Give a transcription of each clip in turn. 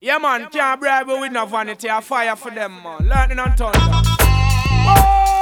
Yeah, man, can't bribe you with no vanity or fire for them, man. Lightning and thunder. Boy!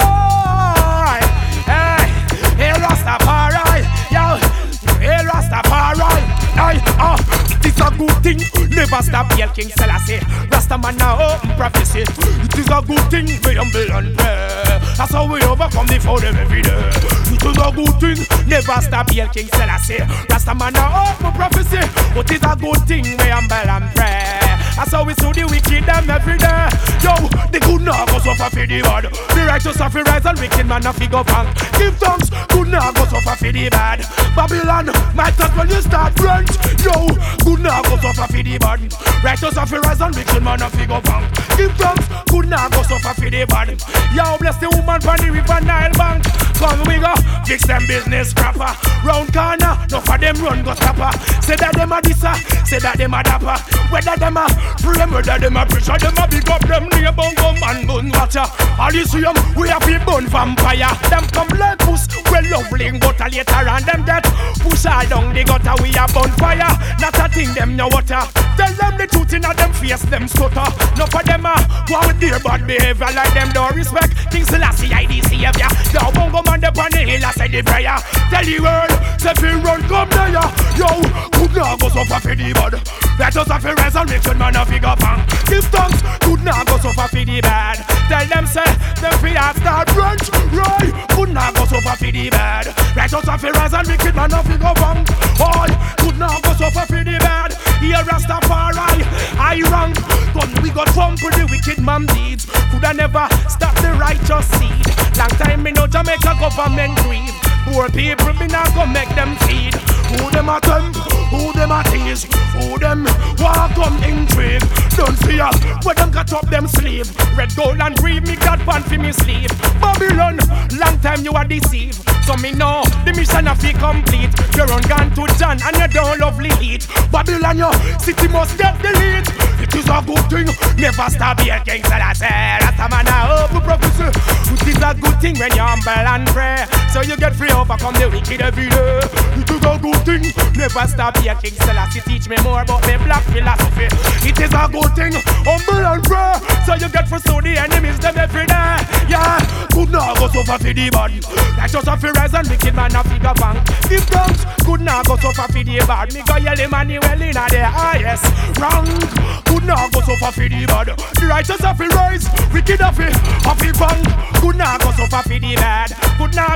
Hey, hey, Rastafari. Yo, hey, Rastafari. Hey, it is a good thing. Never stop yell King Selassie. Rastaman now open prophecy. It is a good thing. We humble and pray. That's how we overcome the foe them every day. It is a good thing. Never stop yell King Selassie. Rastaman now open prophecy. It is a good thing. We humble and pray. That's how we sue the wicked them every day. Yo, the good now go suffer for the bad. The righteous have to rise and wicked man have to go back. Give thanks, good now go suffer for the bad. Babylon, might as well you start French. Yo, good now go suffer for the bad. Righteous have to rise and wicked man have to go back. Give thanks, good now go suffer for the bad. Yo, bless the woman from the river Nile bank. Come we go, fix them business proper. Round corner, no for them run go stopper. Say that them a dissa, say that them a dapper. Whether them a frame, whether them a pressure, them a big up them near bungo man gun watcher. All you see them, we have a burn vampire. Them come like puss, well lovely gutter later on them dead. Push all down the gutter, we a bonfire. Not a thing them no water. Tell them the truth in a them face, them stutter. No for them a go with their bad behavior like them don't respect. King Selassie I the savior. The bungo man up on the hill I say the prayer. Tell the world, say fi run come there. Yo, good now go suffer for the bad. Let us have a rise and make sure man a figure bang. Give thanks, good now go suffer for the bad. Tell them say, them fi have start brunch. Right, good now go suffer for the bad. Let us have a rise and make it man a figure bang. All, good now go suffer for the bad. Here Rastafari, I rank. Gun we got fun for the wicked man deeds. Coulda never stop the righteous seed. Long time me know Jamaica government grieve. Poor people me not go make them feed. Who them a temp, who them a tease, who them walk come intrigue. Don't fear, where them cut up them sleeve. Red, gold and green, me got one for me sleeve. Babylon, long time you are deceived. So me know, the mission of you complete. You run gun to John and you don't lovely heat. Babylon, your city must get delete. It is a good thing, never stop here, King Selassie. That's a man I hope prophecy. It is a good thing when you humble and pray. So you get free overcome the wicked every day. It is a good thing, never stop here, King Selassie. Teach me more about me black philosophy. It is a good thing, humble and pray. So you get free so the enemies them every day. Yeah, good now go suffer for the bad. Like just a fi rise and wicked man a figure bank. Give thanks, good now go suffer for the bad. Me go yell Emmanuel in a the highest rank. Good now go suffer for the bad. The righteous a fi rise, wicked a fi bank. Good now go suffer for the bad. Good now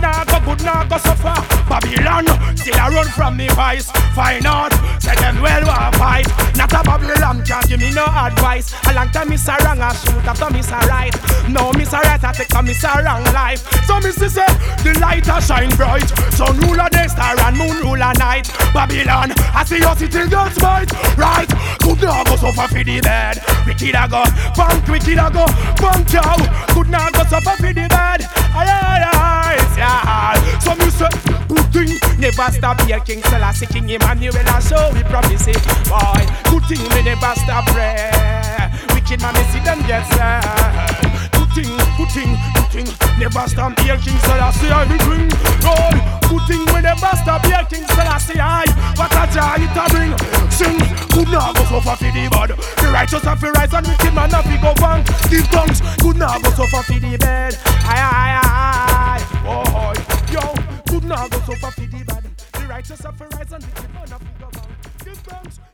go suffer. Babylon still a run from me vice. Find out, say them well want fight. Not a Babylon can't give me no advice. A long time miss a wrong, I shoot after miss a right. No miss a right, I take a miss a wrong life. So miss to say, the light a shine bright. Sun rule a day, star and moon rule a night. Babylon, I see your city guns fight. Right, good now go suffer for the bad. Wicked a go, bank wicked a go, bank cow. Good now go suffer for the bad. Aye, yeah. So me say, good thing, never stop here, King Selassie, King Emmanuel, and so we promise it. Boy, good thing, me never stop pray. Wicked man, me see them get sad. Good thing, never stop here, King Selassie, I will bring. Boy, good thing, we never stop here, King Selassie, I. What a joy it a bring. Sing, good now go suffer for the bad. The righteous have to rise and wicked man have to go bang. Give thanks, good now go suffer for the bad. Aye, boy, yo, good now go suffer for the bad. The righteous have to rise and wicked man have to go bang. Give thanks.